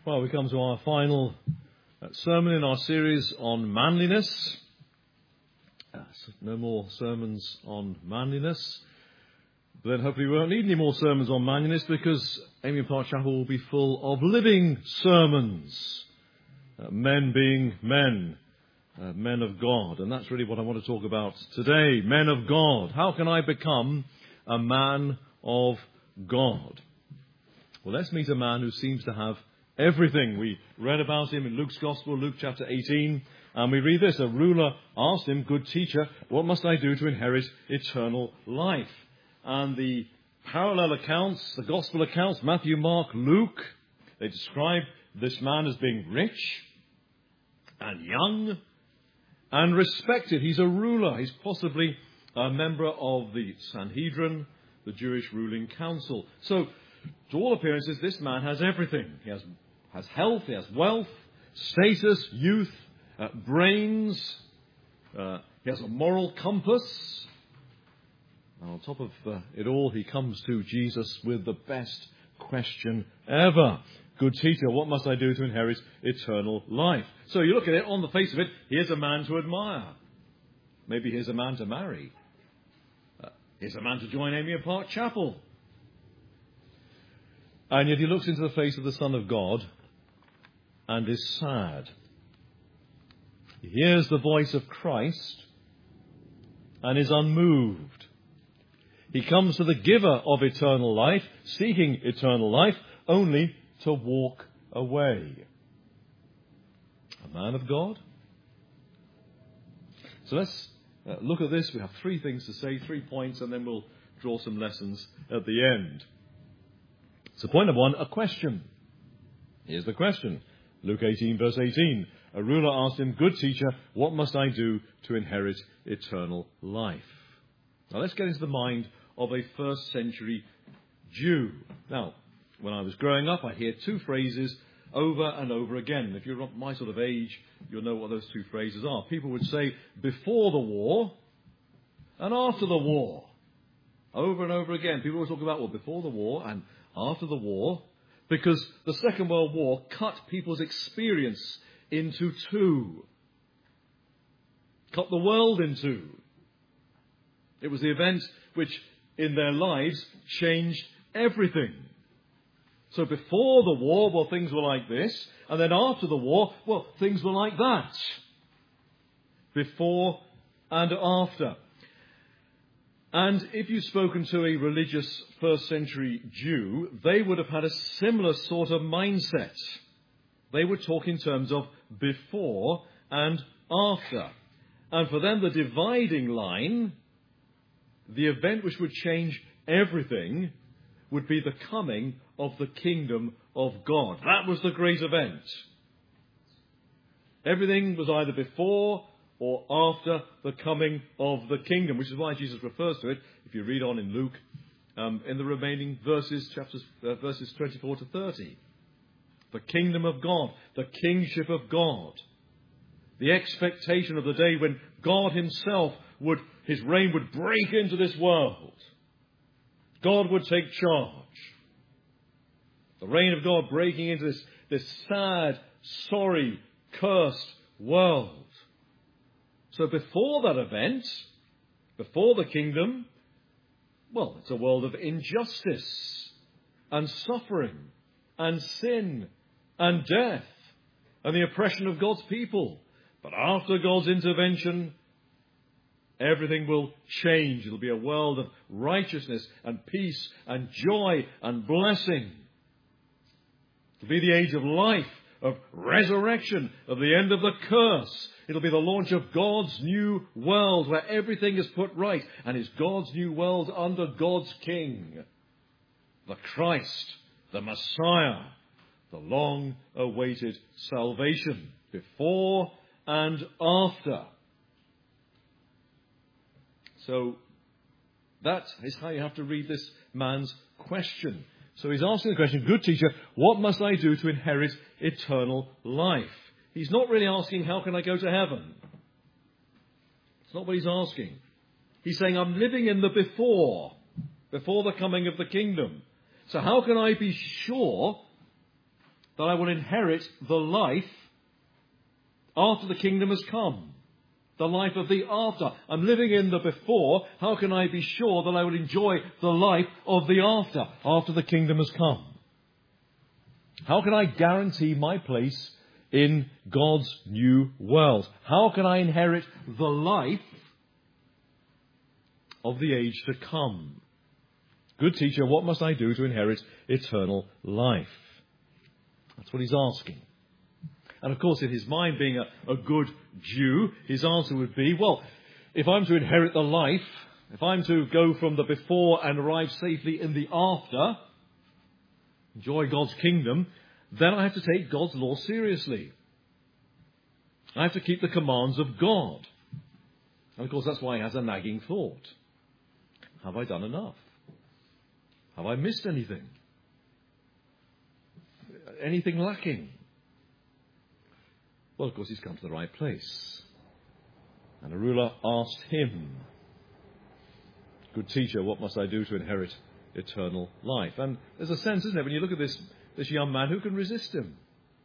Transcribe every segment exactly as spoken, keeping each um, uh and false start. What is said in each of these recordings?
Well, we come to our final uh, sermon in our series on manliness. Uh, no more sermons on manliness. But then hopefully we won't need any more sermons on manliness, because Amy Park Chapel will be full of living sermons. Uh, men being men. Uh, men of God. And that's really what I want to talk about today. Men of God. How can I become a man of God? Well, let's meet a man who seems to have everything. We read about him in Luke's Gospel, Luke chapter eighteen, and we read this. A ruler asked him, "Good teacher, what must I do to inherit eternal life?" And the parallel accounts, the Gospel accounts, Matthew, Mark, Luke, they describe this man as being rich and young and respected. He's a ruler. He's possibly a member of the Sanhedrin, the Jewish ruling council. So, to all appearances, this man has everything. He has, has health, he has wealth, status, youth, uh, brains. Uh, he has a moral compass. And on top of uh, it all, he comes to Jesus with the best question ever. "Good teacher, what must I do to inherit eternal life?" So you look at it, on the face of it, here's a man to admire. Maybe here's a man to marry. Uh, here's a man to join Amy Park Chapel. And yet he looks into the face of the Son of God and is sad. He hears the voice of Christ and is unmoved. He comes to the giver of eternal life, seeking eternal life, only to walk away. A man of God? So let's uh, look at this. We have three things to say, three points, and then we'll draw some lessons at the end. So point number one, a question. Here's the question. Luke eighteen, verse eighteen. A ruler asked him, "Good teacher, what must I do to inherit eternal life?" Now let's get into the mind of a first century Jew. Now, when I was growing up, I hear two phrases over and over again. If you're my sort of age, you'll know what those two phrases are. People would say, before the war and after the war. Over and over again. People always talk about, well, before the war and after the war, because the Second World War cut people's experience into two. Cut the world in two. It was the event which, in their lives, changed everything. So before the war, well, things were like this. And then after the war, well, things were like that. Before and after. And if you've spoken to a religious first century Jew, they would have had a similar sort of mindset. They would talk in terms of before and after. And for them, the dividing line, the event which would change everything, would be the coming of the kingdom of God. That was the great event. Everything was either before or after the coming of the kingdom, which is why Jesus refers to it, if you read on in Luke, um, in the remaining verses, chapters, uh, verses twenty-four to thirty. The kingdom of God, the kingship of God, the expectation of the day when God himself would, his reign would break into this world. God would take charge. The reign of God breaking into this, this sad, sorry, cursed world. So before that event, before the kingdom, well, it's a world of injustice and suffering and sin and death and the oppression of God's people. But after God's intervention, everything will change. It'll be a world of righteousness and peace and joy and blessing. It'll be the age of life, of resurrection, of the end of the curse. It'll be the launch of God's new world where everything is put right. And it's God's new world under God's King. The Christ, the Messiah, the long-awaited salvation before and after. So that is how you have to read this man's question. So he's asking the question, "Good teacher, what must I do to inherit eternal life?" He's not really asking, how can I go to heaven? It's not what he's asking. He's saying, I'm living in the before, before the coming of the kingdom. So how can I be sure that I will inherit the life after the kingdom has come. The life of the after. I'm living in the before. How can I be sure that I will enjoy the life of the after, after the kingdom has come? How can I guarantee my place in God's new world? How can I inherit the life of the age to come? Good teacher, what must I do to inherit eternal life? That's what he's asking. And of course, in his mind, being a, a good Jew, his answer would be, well, if I'm to inherit the life, if I'm to go from the before and arrive safely in the after, enjoy God's kingdom, then I have to take God's law seriously. I have to keep the commands of God. And of course, that's why he has a nagging thought. Have I done enough? Have I missed anything? Anything lacking? Well, of course, he's come to the right place. And the ruler asked him, good teacher, what must I do to inherit eternal life? And there's a sense, isn't there, when you look at this, this young man, who can resist him?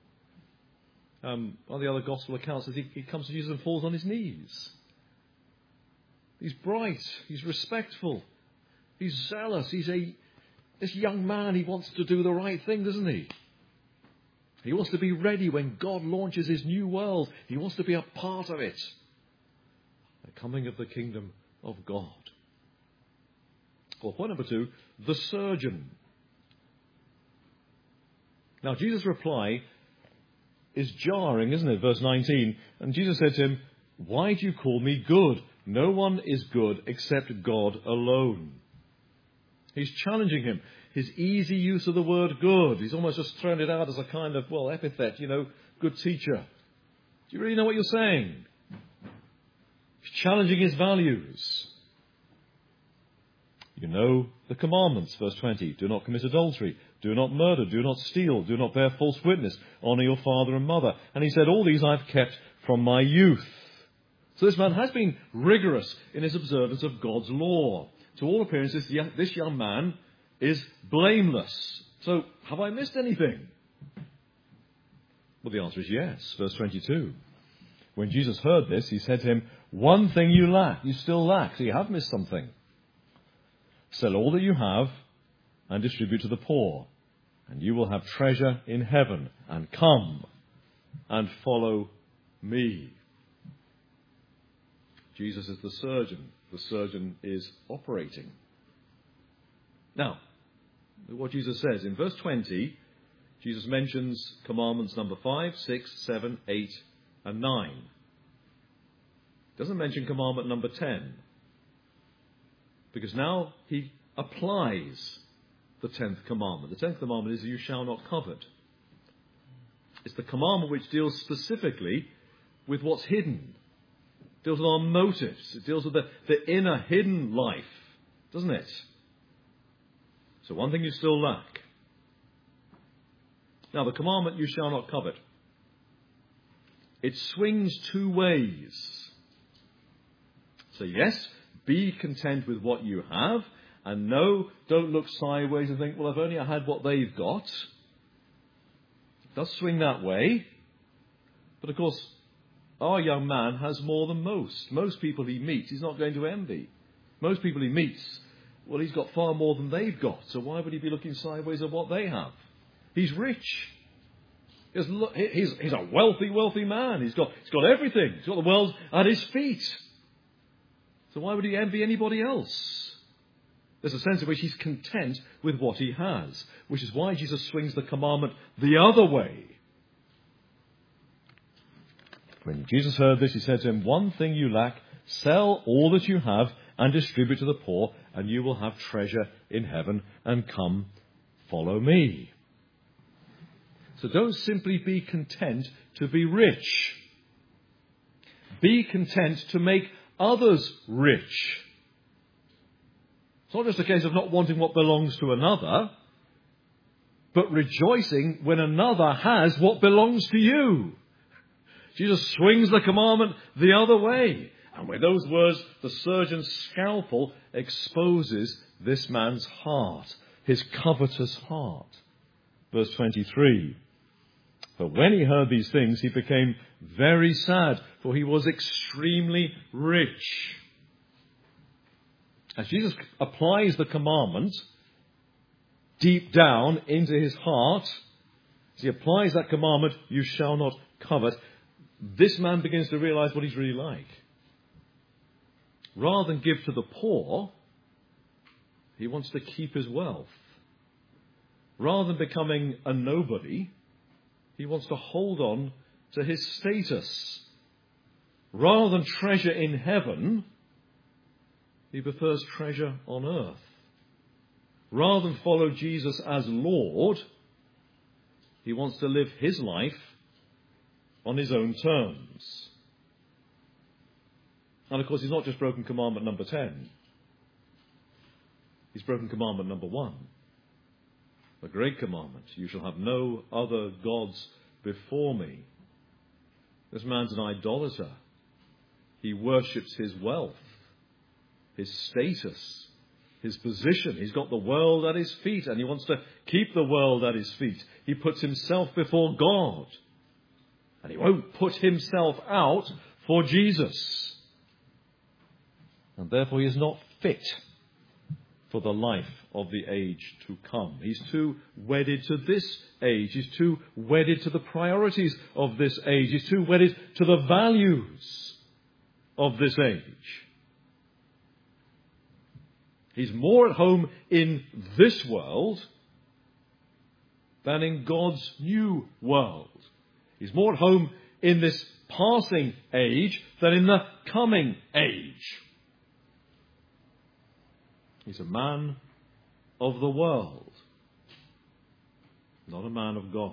Um, on the other gospel accounts, he, he comes to Jesus and falls on his knees. He's bright, he's respectful, he's zealous, he's a, this young man, he wants to do the right thing, doesn't he? He wants to be ready when God launches his new world. He wants to be a part of it. The coming of the kingdom of God. Well, point number two, the surgeon. Now, Jesus' reply is jarring, isn't it? Verse nineteen. And Jesus said to him, why do you call me good? No one is good except God alone. He's challenging him. His easy use of the word good. He's almost just thrown it out as a kind of, well, epithet, you know, good teacher. Do you really know what you're saying? He's challenging his values. You know the commandments, verse twenty. Do not commit adultery. Do not murder. Do not steal. Do not bear false witness. Honour your father and mother. And he said, all these I've kept from my youth. So this man has been rigorous in his observance of God's law. To all appearances, this young man is blameless. So, have I missed anything? Well, the answer is yes. Verse twenty-two. When Jesus heard this, he said to him, one thing you lack, you still lack, so you have missed something. Sell all that you have and distribute to the poor, and you will have treasure in heaven. And come and follow me. Jesus is the surgeon. The surgeon is operating. Now, what Jesus says in verse twenty, Jesus mentions commandments number five, six, seven, eight, and nine. Doesn't mention commandment number ten. Because now he applies the tenth commandment. The tenth commandment is, you shall not covet. It's the commandment which deals specifically with what's hidden. It deals with our motives. It deals with the, the inner hidden life, doesn't it? So one thing you still lack. Now, the commandment, you shall not covet, it swings two ways. So yes, be content with what you have, and no, don't look sideways and think, well, if only I had what they've got. It does swing that way. But of course, our young man has more than most. Most people he meets, he's not going to envy. Most people he meets, well, he's got far more than they've got. So why would he be looking sideways at what they have? He's rich. He's, he's, he's a wealthy, wealthy man. He's got, he's got everything. He's got the world at his feet. So why would he envy anybody else? There's a sense in which he's content with what he has, which is why Jesus swings the commandment the other way. When Jesus heard this, he said to him, one thing you lack, sell all that you have and distribute to the poor, and you will have treasure in heaven, and come, follow me. So don't simply be content to be rich. Be content to make others rich. It's not just a case of not wanting what belongs to another, but rejoicing when another has what belongs to you. Jesus swings the commandment the other way. And with those words, the surgeon's scalpel exposes this man's heart, his covetous heart. Verse twenty-three. But when he heard these things, he became very sad, for he was extremely rich. As Jesus applies the commandment deep down into his heart, as he applies that commandment, you shall not covet, this man begins to realize what he's really like. Rather than give to the poor, he wants to keep his wealth. Rather than becoming a nobody, he wants to hold on to his status. Rather than treasure in heaven, he prefers treasure on earth. Rather than follow Jesus as Lord, he wants to live his life on his own terms. And of course, he's not just broken commandment number ten. He's broken commandment number one. The great commandment, you shall have no other gods before me. This man's an idolater. He worships his wealth, his status, his position. He's got the world at his feet, and he wants to keep the world at his feet. He puts himself before God, and he won't put himself out for Jesus. And therefore he is not fit for the life of the age to come. He's too wedded to this age. He's too wedded to the priorities of this age. He's too wedded to the values of this age. He's more at home in this world than in God's new world. He's more at home in this passing age than in the coming age. He's a man of the world, not a man of God.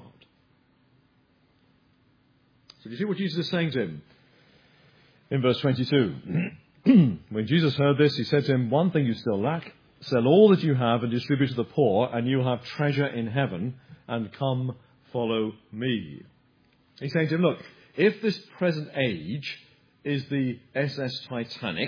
So do you see what Jesus is saying to him? In verse twenty-two, when Jesus heard this, he said to him, one thing you still lack, sell all that you have and distribute to the poor, and you'll have treasure in heaven, and come follow me. He's saying to him, look, if this present age is the S S Titanic,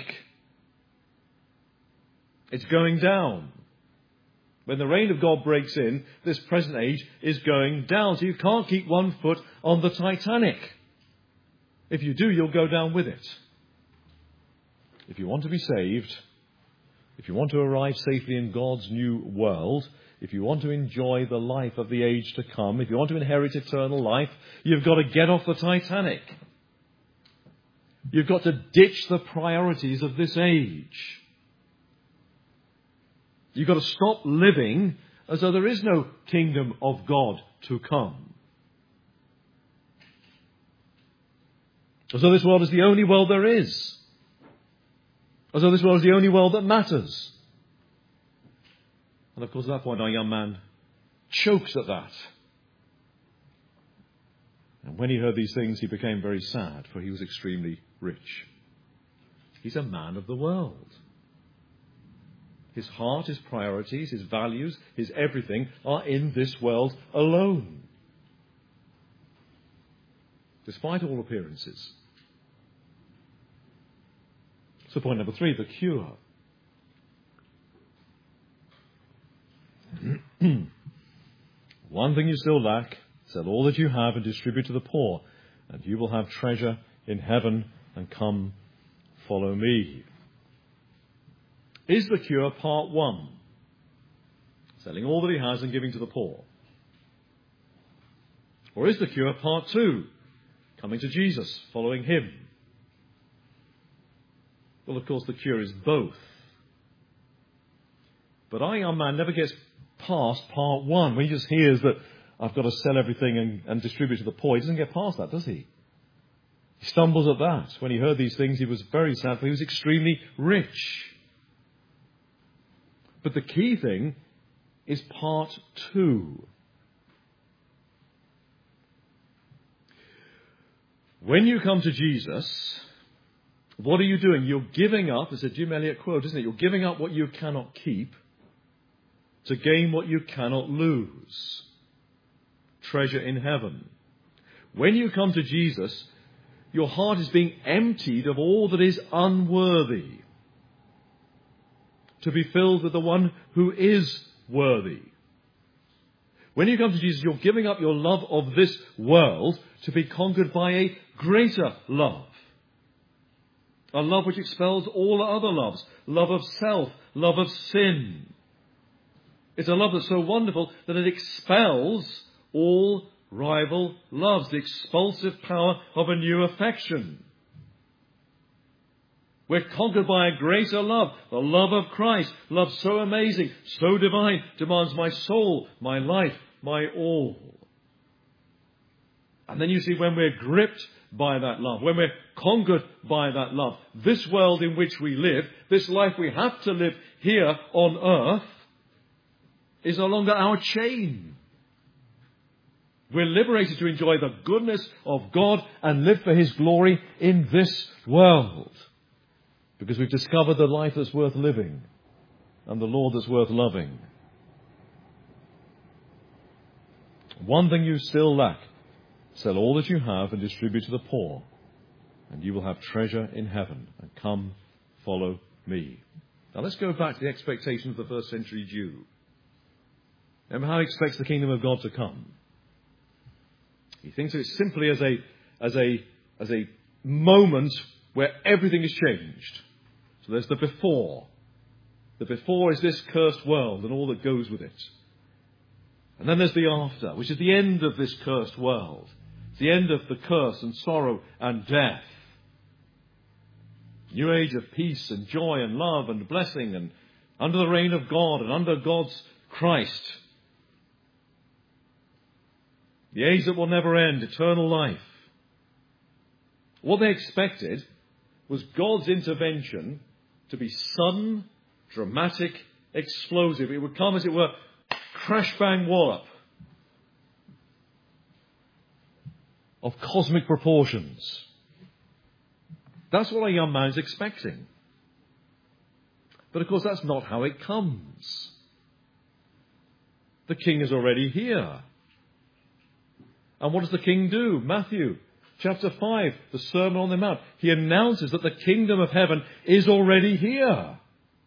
it's going down. When the reign of God breaks in, this present age is going down. So you can't keep one foot on the Titanic. If you do, you'll go down with it. If you want to be saved, if you want to arrive safely in God's new world, if you want to enjoy the life of the age to come, if you want to inherit eternal life, you've got to get off the Titanic. You've got to ditch the priorities of this age. You've got to stop living as though there is no kingdom of God to come. As though this world is the only world there is. As though this world is the only world that matters. And of course, at that point, our young man chokes at that. And when he heard these things, he became very sad, for he was extremely rich. He's a man of the world. His heart, his priorities, his values, his everything are in this world alone. Despite all appearances. So point number three, the cure. One thing you still lack, sell all that you have and distribute to the poor, and you will have treasure in heaven, and come follow me. Is the cure part one? Selling all that he has and giving to the poor. Or is the cure part two? Coming to Jesus, following him. Well, of course, the cure is both. But our young man never gets past part one. When he just hears that I've got to sell everything and, and distribute to the poor, he doesn't get past that, does he? He stumbles at that. When he heard these things, he was very sad, for he was extremely rich. But the key thing is part two. When you come to Jesus, what are you doing? You're giving up, it's a Jim Elliot quote, isn't it? You're giving up what you cannot keep to gain what you cannot lose. Treasure in heaven. When you come to Jesus, your heart is being emptied of all that is unworthy, to be filled with the one who is worthy. When you come to Jesus, you're giving up your love of this world to be conquered by a greater love. A love which expels all other loves. Love of self, love of sin. It's a love that's so wonderful that it expels all rival loves, the expulsive power of a new affection. We're conquered by a greater love, the love of Christ. Love so amazing, so divine, demands my soul, my life, my all. And then you see, when we're gripped by that love, when we're conquered by that love, this world in which we live, this life we have to live here on earth, is no longer our chain. We're liberated to enjoy the goodness of God and live for His glory in this world. Because we've discovered the life that's worth living and the Lord that's worth loving. One thing you still lack. Sell all that you have and distribute to the poor, and you will have treasure in heaven. And come, follow me. Now let's go back to the expectation of the first century Jew. Remember how he expects the kingdom of God to come. He thinks of it simply as a, as a, as a moment where everything is changed. So there's the before. The before is this cursed world and all that goes with it. And then there's the after, which is the end of this cursed world. It's the end of the curse and sorrow and death. New age of peace and joy and love and blessing and under the reign of God and under God's Christ. The age that will never end, eternal life. What they expected was God's intervention to be sudden, dramatic, explosive. It would come, as it were, crash, bang, wallop. Of cosmic proportions. That's what a young man's expecting. But of course that's not how it comes. The king is already here. And what does the king do? Matthew chapter five, the Sermon on the Mount. He announces that the kingdom of heaven is already here.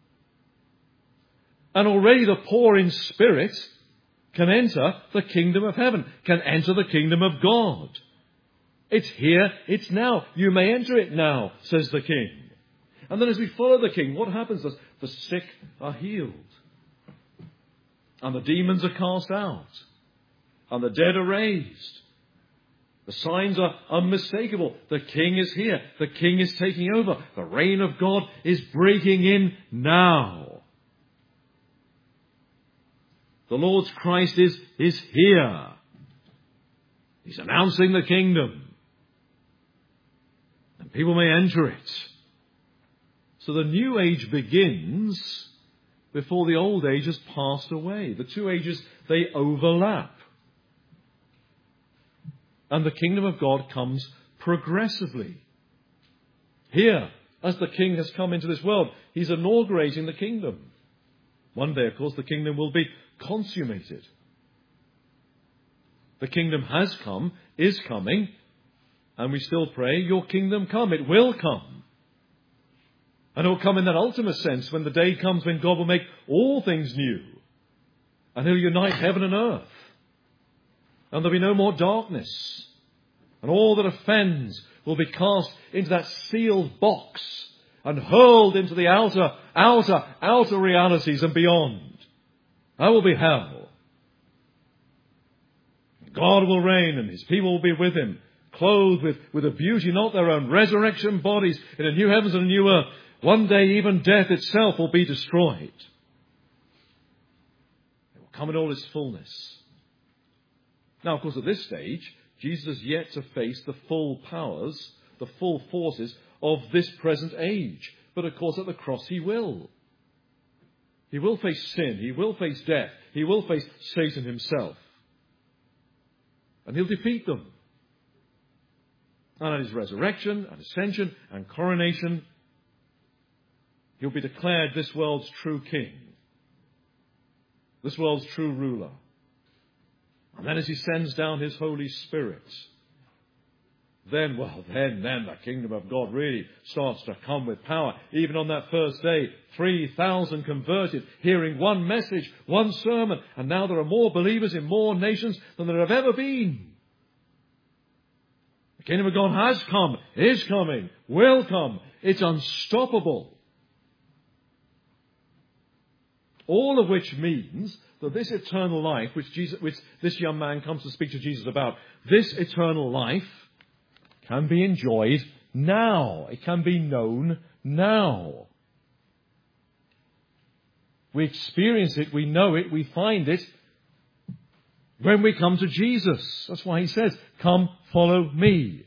And already the poor in spirit can enter the kingdom of heaven, can enter the kingdom of God. It's here, it's now. You may enter it now, says the king. And then as we follow the king, what happens? The sick are healed. And the demons are cast out. And the dead are raised. The signs are unmistakable. The king is here. The king is taking over. The reign of God is breaking in now. The Lord's Christ is, is here. He's announcing the kingdom. And people may enter it. So the new age begins before the old age has passed away. The two ages, they overlap. And the kingdom of God comes progressively. Here, as the king has come into this world, he's inaugurating the kingdom. One day, of course, the kingdom will be consummated. The kingdom has come, is coming, and we still pray, your kingdom come. It will come. And it will come in that ultimate sense when the day comes when God will make all things new. And he'll unite heaven and earth. And there'll be no more darkness. And all that offends will be cast into that sealed box and hurled into the outer, outer, outer realities and beyond. That will be hell. God will reign and his people will be with him, clothed with, with a beauty not their own, resurrection bodies in a new heavens and a new earth. One day even death itself will be destroyed. It will come in all its fullness. Now, of course, at this stage, Jesus is yet to face the full powers, the full forces of this present age. But, of course, at the cross he will. He will face sin. He will face death. He will face Satan himself. And he'll defeat them. And at his resurrection and ascension and coronation, he'll be declared this world's true king. This world's true ruler. And then as he sends down his Holy Spirit, then, well, then, then the kingdom of God really starts to come with power. Even on that first day, three thousand converted, hearing one message, one sermon, and now there are more believers in more nations than there have ever been. The kingdom of God has come, is coming, will come. It's unstoppable. All of which means that this eternal life, which, Jesus, which this young man comes to speak to Jesus about, this eternal life can be enjoyed now. It can be known now. We experience it, we know it, we find it when we come to Jesus. That's why he says, come follow me.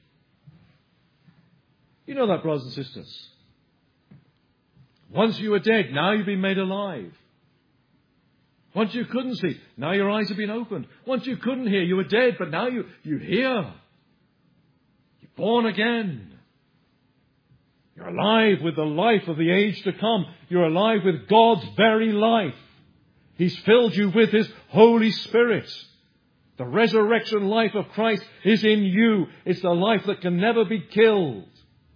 You know that, brothers and sisters. Once you were dead, now you've been made alive. Once you couldn't see, now your eyes have been opened. Once you couldn't hear, you were dead, but now you, you hear. You're born again. You're alive with the life of the age to come. You're alive with God's very life. He's filled you with His Holy Spirit. The resurrection life of Christ is in you. It's the life that can never be killed.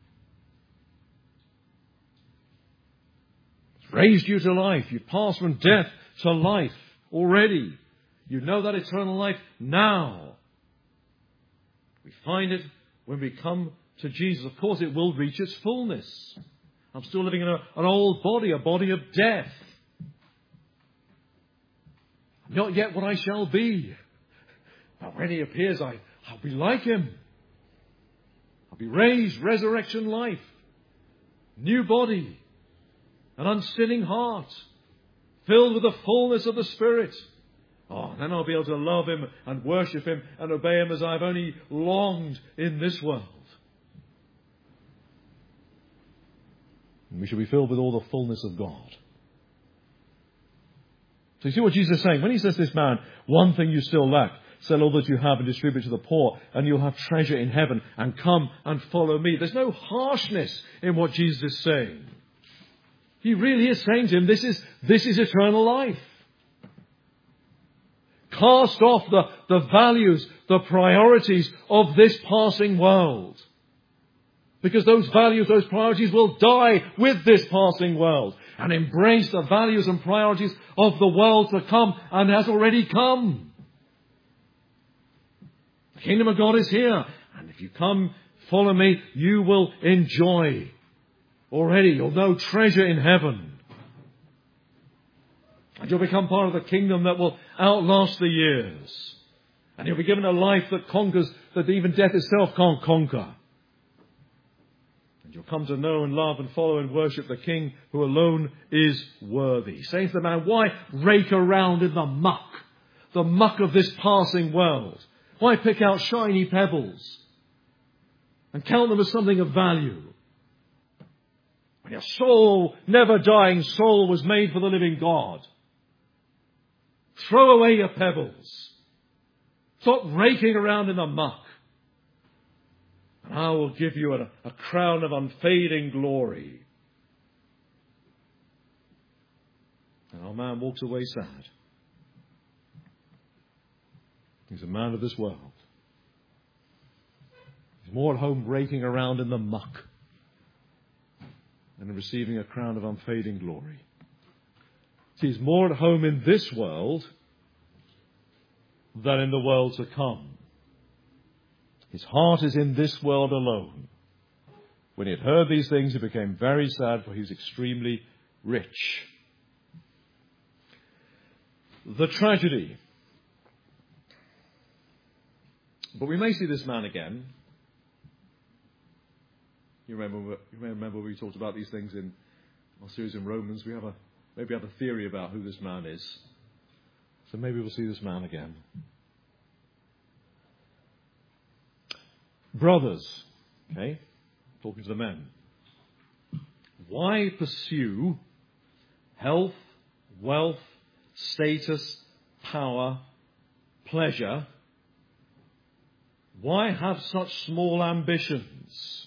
It's raised you to life. You pass from death to life already. You know that eternal life now. We find it when we come to Jesus. Of course, it will reach its fullness. I'm still living in a, an old body, a body of death. Not yet what I shall be. But when He appears, I, I'll be like Him. I'll be raised, resurrection life, new body, an unsinning heart, filled with the fullness of the Spirit. Oh, then I'll be able to love Him and worship Him and obey Him as I've only longed in this world. And we shall be filled with all the fullness of God. So you see what Jesus is saying? When He says to this man, one thing you still lack, sell all that you have and distribute to the poor, and you'll have treasure in heaven, and come and follow me. There's no harshness in what Jesus is saying. He really is saying to him, this is, this is eternal life. Cast off the, the values, the priorities of this passing world. Because those values, those priorities will die with this passing world. And embrace the values and priorities of the world to come and has already come. The kingdom of God is here. And if you come, follow me, you will enjoy. Already, you'll know treasure in heaven. And you'll become part of the kingdom that will outlast the years. And you'll be given a life that conquers, that even death itself can't conquer. And you'll come to know and love and follow and worship the King who alone is worthy. Saying to the man, why rake around in the muck? The muck of this passing world. Why pick out shiny pebbles and count them as something of value? When your soul, never dying soul, was made for the living God. Throw away your pebbles. Stop raking around in the muck. And I will give you a, a crown of unfading glory. And our man walks away sad. He's a man of this world. He's more at home raking around in the muck than receiving a crown of unfading glory. See, he's more at home in this world than in the world to come. His heart is in this world alone. When he had heard these things, he became very sad, for he was extremely rich. The tragedy. But we may see this man again. You remember, you may remember we talked about these things in our series in Romans. We have a maybe have a theory about who this man is. So maybe we'll see this man again. Brothers, okay, talking to the men. Why pursue health, wealth, status, power, pleasure? Why have such small ambitions?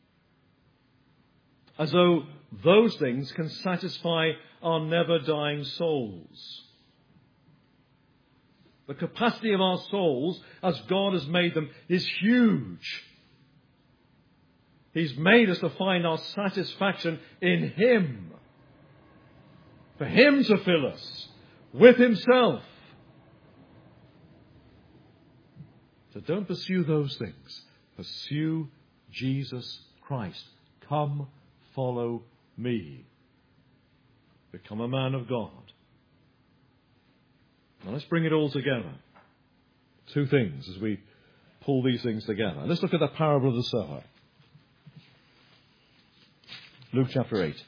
As though those things can satisfy our never-dying souls. The capacity of our souls, as God has made them, is huge. He's made us to find our satisfaction in Him. For Him to fill us with Himself. So don't pursue those things. Pursue Jesus Christ. Come, follow me. Become a man of God. Now let's bring it all together. Two things as we pull these things together. Let's look at the parable of the sower. Luke chapter eight.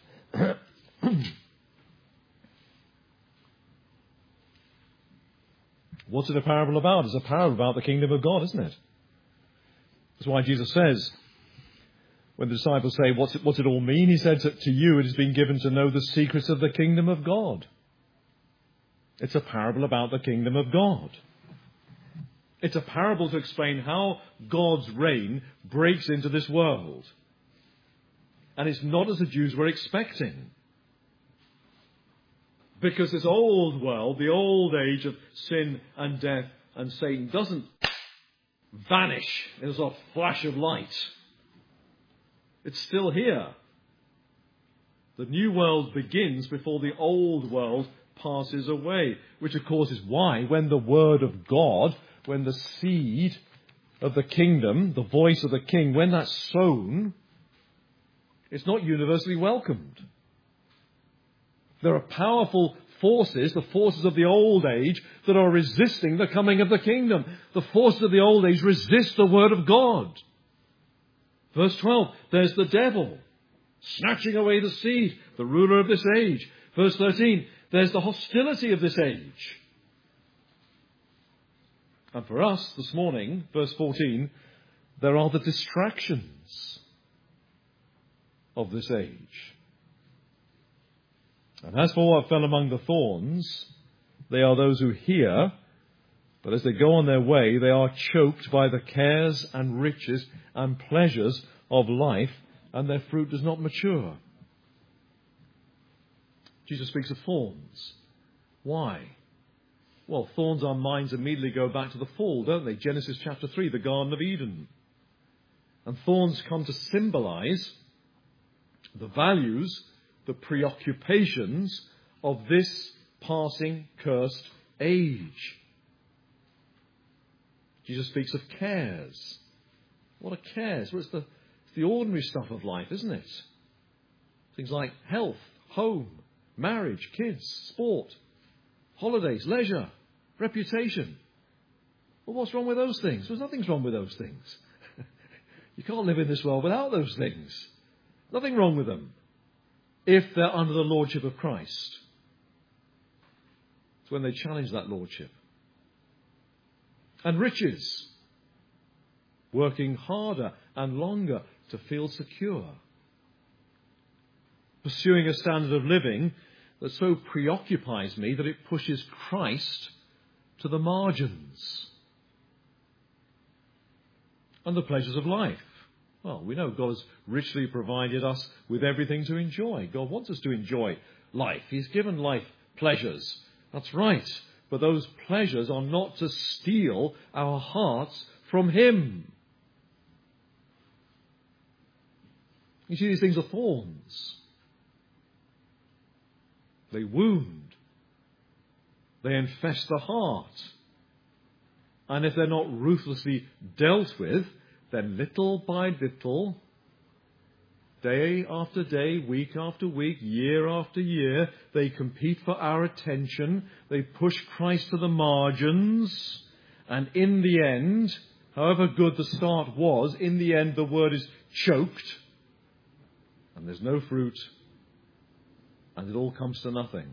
What's it a parable about? It's a parable about the kingdom of God, isn't it? That's why Jesus says, when the disciples say, what's it, what's it all mean? He said, to, to you it has been given to know the secrets of the kingdom of God. It's a parable about the kingdom of God. It's a parable to explain how God's reign breaks into this world. And it's not as the Jews were expecting. Because this old world, the old age of sin and death and Satan, doesn't vanish in a sort of flash of light. It's still here. The new world begins before the old world passes away. Which of course is why when the word of God, when the seed of the kingdom, the voice of the king, when that's sown, it's not universally welcomed. There are powerful forces, the forces of the old age, that are resisting the coming of the kingdom. The forces of the old age resist the word of God. Verse twelve, there's the devil, snatching away the seed, the ruler of this age. Verse thirteen, there's the hostility of this age. And for us this morning, verse fourteen, there are the distractions of this age. And as for what fell among the thorns, they are those who hear, but as they go on their way, they are choked by the cares and riches and pleasures of life, and their fruit does not mature. Jesus speaks of thorns. Why? Well, thorns, our minds immediately go back to the fall, don't they? Genesis chapter three, the Garden of Eden. And thorns come to symbolize the values, the preoccupations of this passing cursed age. Jesus speaks of cares. What are cares? Well, it's the, it's the ordinary stuff of life, isn't it? Things like health, home, marriage, kids, sport, holidays, leisure, reputation. Well, what's wrong with those things? Well, nothing's wrong with those things. You can't live in this world without those things. Nothing wrong with them, if they're under the lordship of Christ. It's when they challenge that lordship. And riches, working harder and longer to feel secure. Pursuing a standard of living that so preoccupies me that it pushes Christ to the margins. And the pleasures of life. Well, we know God has richly provided us with everything to enjoy. God wants us to enjoy life. He's given life pleasures. That's right. But those pleasures are not to steal our hearts from Him. You see, these things are thorns. They wound. They infest the heart. And if they're not ruthlessly dealt with, then little by little, day after day, week after week, year after year, they compete for our attention. They push Christ to the margins. And in the end, however good the start was, in the end the word is choked. And there's no fruit. And it all comes to nothing.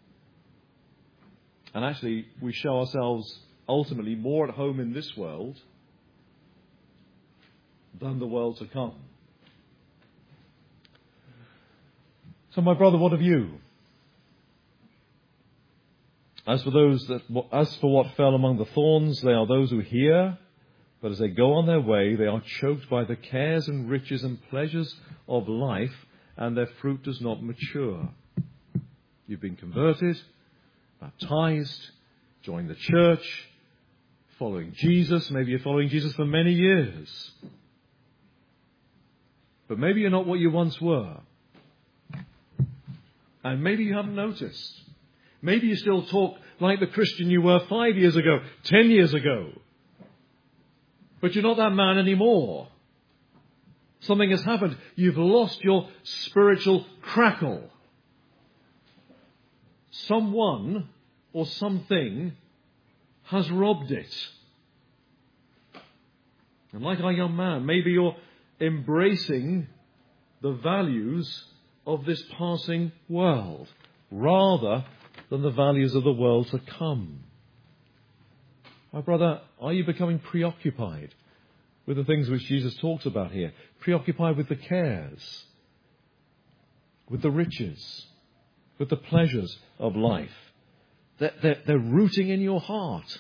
And actually, we show ourselves ultimately more at home in this world than the world to come. So, my brother, what of you? As for those that, as for what fell among the thorns, they are those who hear, but as they go on their way, they are choked by the cares and riches and pleasures of life, and their fruit does not mature. You've been converted, baptized, joined the church, following Jesus. Maybe you're following Jesus for many years. But maybe you're not what you once were. And maybe you haven't noticed. Maybe you still talk like the Christian you were five years ago, ten years ago. But you're not that man anymore. Something has happened. You've lost your spiritual crackle. Someone or something has robbed it. And like our young man, maybe you're embracing the values of this passing world rather than the values of the world to come. My brother, are you becoming preoccupied with the things which Jesus talks about here? Preoccupied with the cares, with the riches, with the pleasures of life. They're, they're, they're rooting in your heart.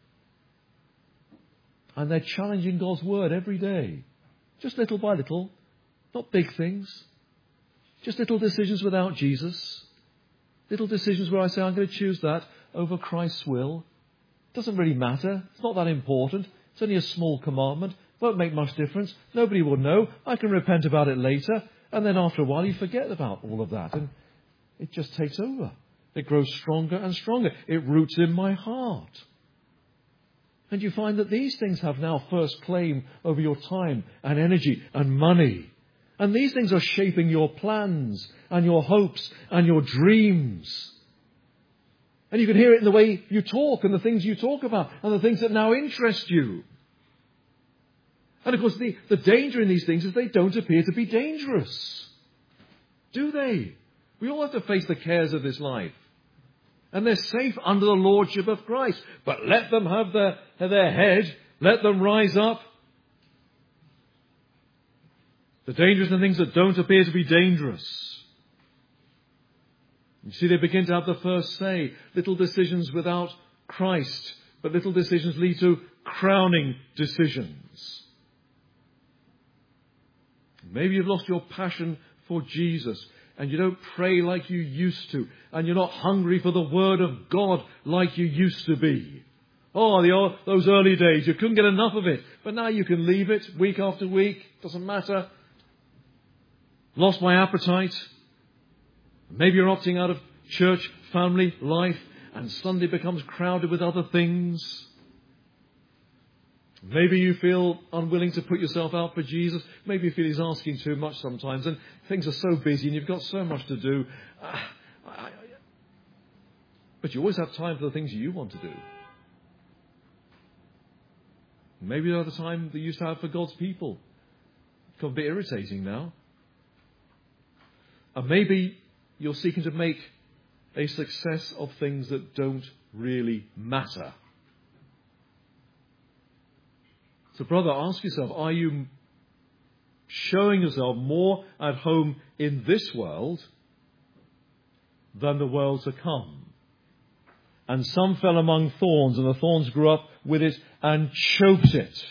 And they're challenging God's word every day. Just little by little. Not big things. Just little decisions without Jesus. Little decisions where I say, I'm going to choose that over Christ's will. Doesn't really matter. It's not that important. It's only a small commandment. Won't make much difference. Nobody will know. I can repent about it later. And then after a while you forget about all of that. And it just takes over. It grows stronger and stronger. It roots in my heart. And you find that these things have now first claim over your time and energy and money. And these things are shaping your plans and your hopes and your dreams. And you can hear it in the way you talk and the things you talk about and the things that now interest you. And of course the, the danger in these things is they don't appear to be dangerous. Do they? We all have to face the cares of this life. And they're safe under the lordship of Christ. But let them have their, their head. Let them rise up. The dangers and things that don't appear to be dangerous. You see, they begin to have the first say. Little decisions without Christ. But little decisions lead to crowning decisions. Maybe you've lost your passion for Jesus. And you don't pray like you used to. And you're not hungry for the Word of God like you used to be. Oh, the old, those early days, you couldn't get enough of it. But now you can leave it week after week. Doesn't matter. Lost my appetite. Maybe you're opting out of church, family, life. And Sunday becomes crowded with other things. Maybe you feel unwilling to put yourself out for Jesus. Maybe you feel he's asking too much sometimes. And things are so busy and you've got so much to do. Uh, I, I, but you always have time for the things you want to do. Maybe the other time that you used to have for God's people. It's got a bit irritating now. And maybe you're seeking to make a success of things that don't really matter. So, brother, ask yourself, are you showing yourself more at home in this world than the world to come? And some fell among thorns, and the thorns grew up with it and choked it.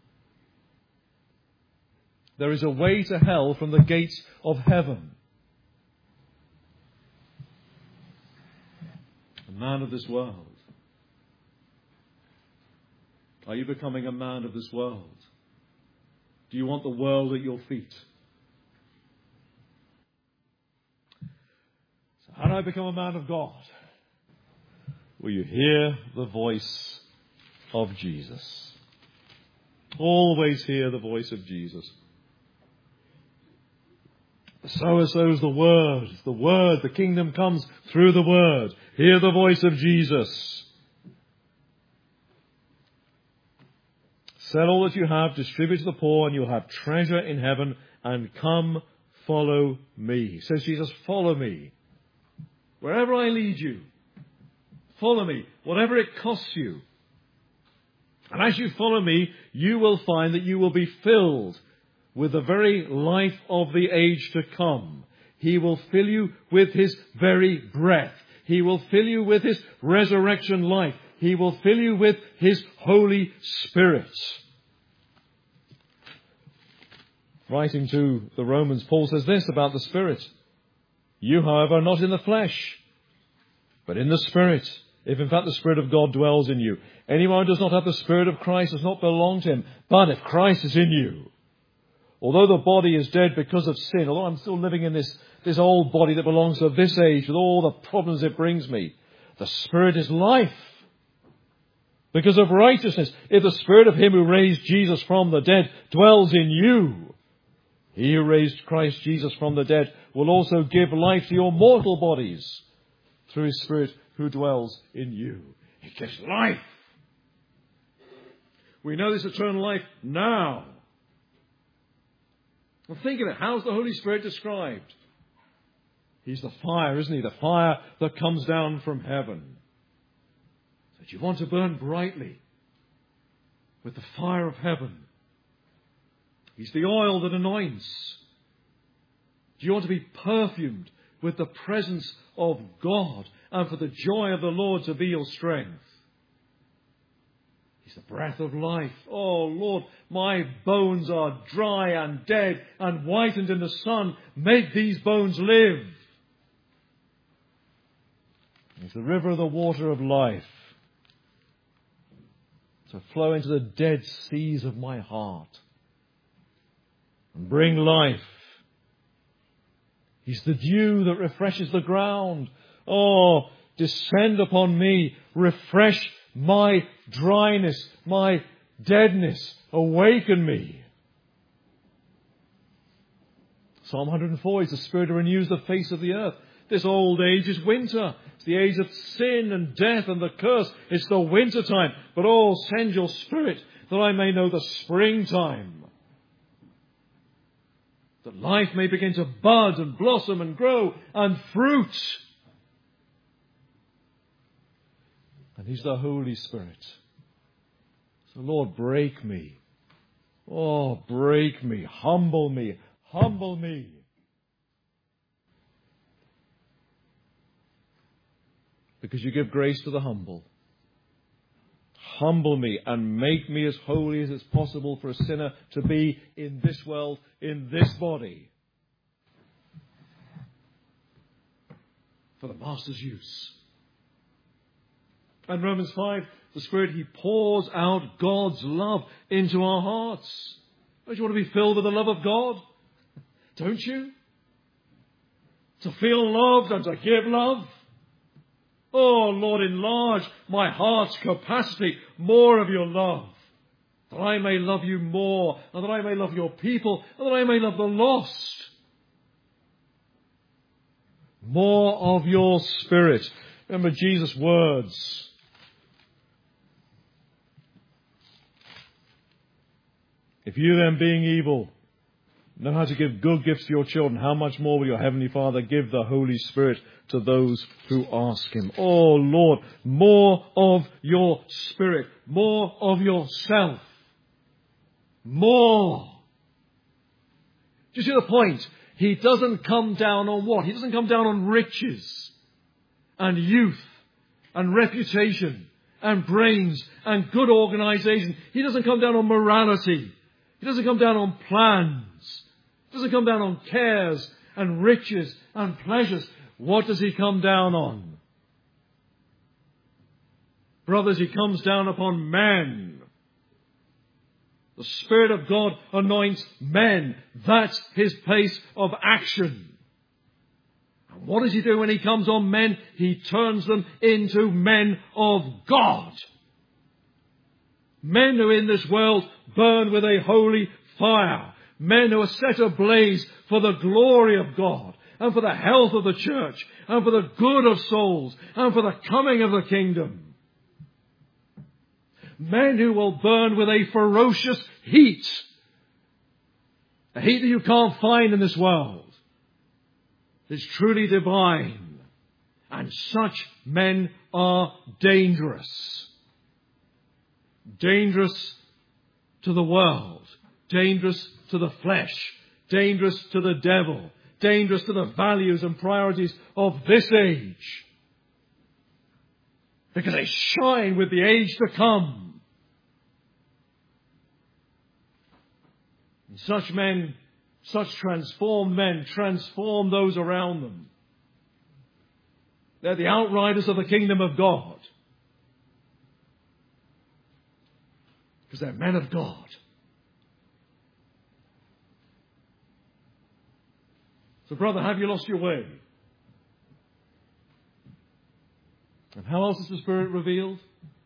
There is a way to hell from the gates of heaven. A man of this world. Are you becoming a man of this world? Do you want the world at your feet? So how do I become a man of God? Will you hear the voice of Jesus? Always hear the voice of Jesus. So and so is the Word. The Word, the kingdom comes through the Word. Hear the voice of Jesus. Sell all that you have, distribute to the poor, and you'll have treasure in heaven, and come follow me. Says Jesus, follow me. Wherever I lead you, follow me, whatever it costs you. And as you follow me, you will find that you will be filled with the very life of the age to come. He will fill you with his very breath. He will fill you with his resurrection life. He will fill you with his Holy Spirit. Writing to the Romans, Paul says this about the Spirit. You, however, are not in the flesh, but in the Spirit, if in fact the Spirit of God dwells in you. Anyone who does not have the Spirit of Christ does not belong to him. But if Christ is in you, Although the body is dead because of sin, although I'm still living in this, this old body that belongs to this age with all the problems it brings me, the Spirit is life because of righteousness. If the Spirit of Him who raised Jesus from the dead dwells in you, He who raised Christ Jesus from the dead will also give life to your mortal bodies through His Spirit who dwells in you. He gives life. We know this eternal life now. Well, think of it. How's the Holy Spirit described? He's the fire, isn't He? The fire that comes down from heaven. So do you want to burn brightly with the fire of heaven? He's the oil that anoints. Do you want to be perfumed with the presence of God and for the joy of the Lord to be your strength? He's the breath of life. Oh, Lord, my bones are dry and dead and whitened in the sun. Make these bones live. He's the river of the water of life to flow into the dead seas of my heart and bring life. He's the dew that refreshes the ground. Oh, descend upon me, refresh my dryness, my deadness, awaken me. Psalm one hundred four is the Spirit who renews the face of the earth. This old age is winter. It's the age of sin and death and the curse. It's the winter time. But oh, send your Spirit that I may know the springtime. That life may begin to bud and blossom and grow and fruit. And He's the Holy Spirit. So Lord, break me. Oh, break me. Humble me. Humble me. Because you give grace to the humble. Humble me and make me as holy as it's possible for a sinner to be in this world, in this body. For the Master's use. And Romans five, the Spirit, He pours out God's love into our hearts. Don't you want to be filled with the love of God? Don't you? To feel loved and to give love. Oh, Lord, enlarge my heart's capacity, more of your love, that I may love you more, and that I may love your people, and that I may love the lost. More of your Spirit. Remember Jesus' words. If you then, being evil, know how to give good gifts to your children, how much more will your Heavenly Father give the Holy Spirit to those who ask Him? Oh, Lord, more of your Spirit, more of yourself, more. Do you see the point? He doesn't come down on what? He doesn't come down on riches and youth and reputation and brains and good organization. He doesn't come down on morality. He doesn't come down on plans. He doesn't come down on cares and riches and pleasures. What does He come down on? Brothers, He comes down upon men. The Spirit of God anoints men. That's His place of action. And what does He do when He comes on men? He turns them into men of God. Men who in this world burn with a holy fire. Men who are set ablaze for the glory of God and for the health of the church and for the good of souls and for the coming of the kingdom. Men who will burn with a ferocious heat. A heat that you can't find in this world. It's truly divine. And such men are dangerous. Dangerous to the world. Dangerous to the flesh. Dangerous to the devil. Dangerous to the values and priorities of this age. Because they shine with the age to come. And such men, such transformed men, transform those around them. They're the outriders of the kingdom of God. Because they're men of God. So, brother, have you lost your way? And how else is the Spirit revealed?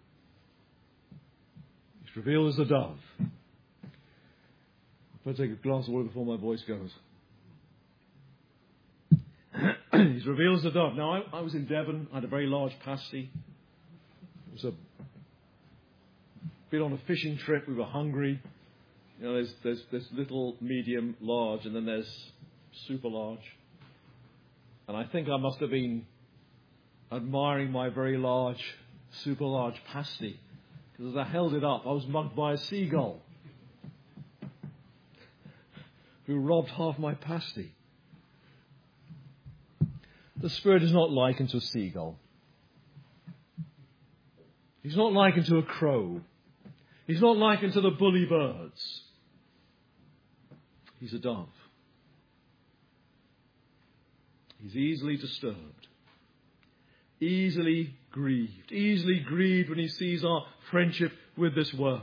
It's revealed as a dove. If I take a glass of water before my voice goes. He's revealed as a dove. Now, I, I was in Devon. I had a very large pasty. It was a been on a fishing trip. We were hungry. You know, there's, there's, there's little, medium, large, and then there's super large. And I think I must have been admiring my very large, super large pasty. Because as I held it up, I was mugged by a seagull who robbed half my pasty. The Spirit is not likened to a seagull. He's not likened to a crow. He's not likened to the bully birds. He's a dove. He's easily disturbed, easily grieved, easily grieved when he sees our friendship with this world.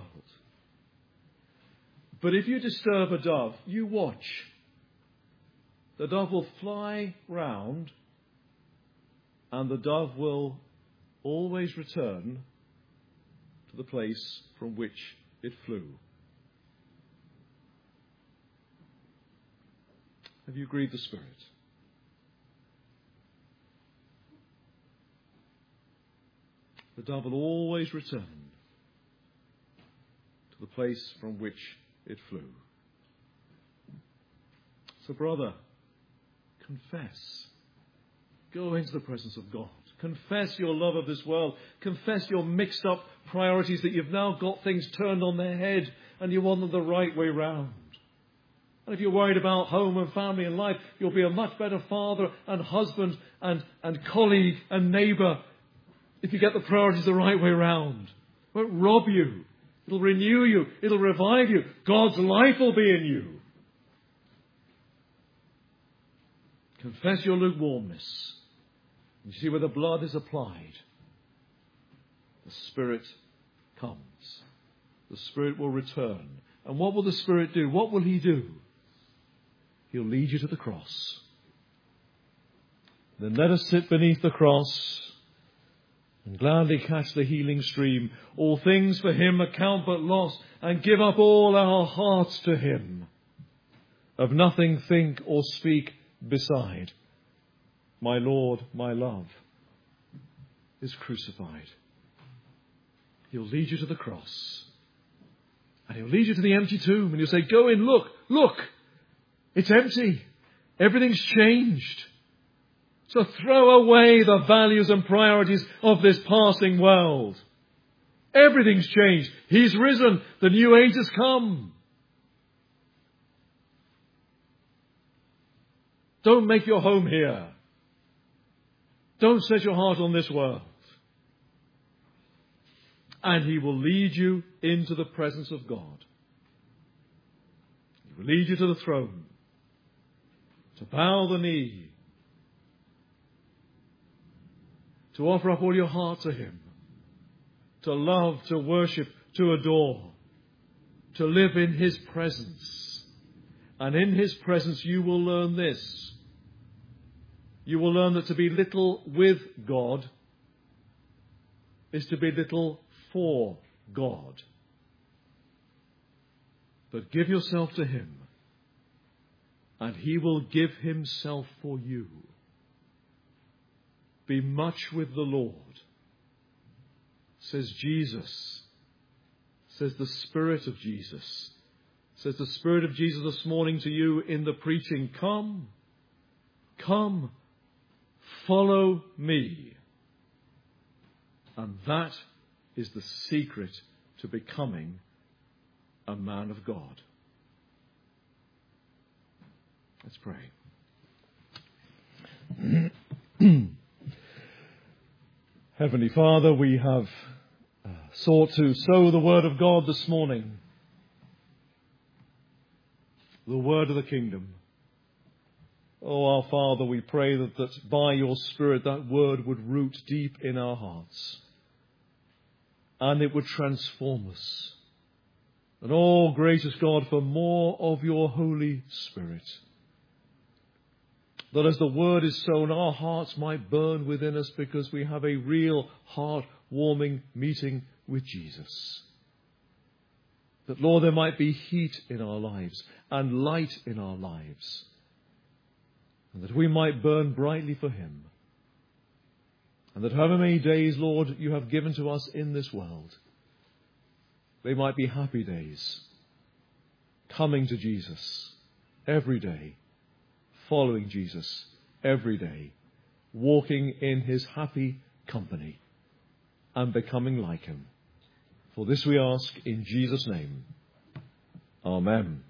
But if you disturb a dove, you watch. The dove will fly round, and the dove will always return to the place from which it flew. Have you grieved the Spirit? The dove will always return to the place from which it flew. So, brother, confess. Go into the presence of God. Confess your love of this world. Confess your mixed up priorities, that you've now got things turned on their head and you want them the right way round. And if you're worried about home and family and life, you'll be a much better father and husband and, and colleague and neighbour if you get the priorities the right way round. It won't rob you. It'll renew you. It'll revive you. God's life will be in you. Confess your lukewarmness. You see, where the blood is applied, the Spirit comes. The Spirit will return. And what will the Spirit do? What will He do? He'll lead you to the cross. Then let us sit beneath the cross and gladly catch the healing stream. All things for Him account but loss, and give up all our hearts to Him. Of nothing think or speak beside. My Lord, my love, is crucified. He'll lead you to the cross. And He'll lead you to the empty tomb. And He'll say, go in, look, look. It's empty. Everything's changed. So throw away the values and priorities of this passing world. Everything's changed. He's risen. The new age has come. Don't make your home here. Don't set your heart on this world. And He will lead you into the presence of God. He will lead you to the throne, to bow the knee, to offer up all your heart to Him, to love, to worship, to adore, to live in His presence. And in His presence you will learn this. You will learn that to be little with God is to be little for God. But give yourself to Him, and He will give Himself for you. Be much with the Lord, says Jesus, says the Spirit of Jesus, says the Spirit of Jesus this morning to you in the preaching, come, come, follow me. And that is the secret to becoming a man of God. Let's pray. Heavenly Father, we have uh, sought to sow the word of God this morning, the word of the kingdom. Oh, our Father, we pray that, that by your Spirit that word would root deep in our hearts and it would transform us. And oh, gracious God, for more of your Holy Spirit. that as the word is sown, our hearts might burn within us because we have a real heart-warming meeting with Jesus. That, Lord, there might be heat in our lives and light in our lives, and that we might burn brightly for him. And that however many days, Lord, you have given to us in this world, they might be happy days, coming to Jesus every day, following Jesus every day, walking in his happy company and becoming like him. For this we ask in Jesus' name. Amen.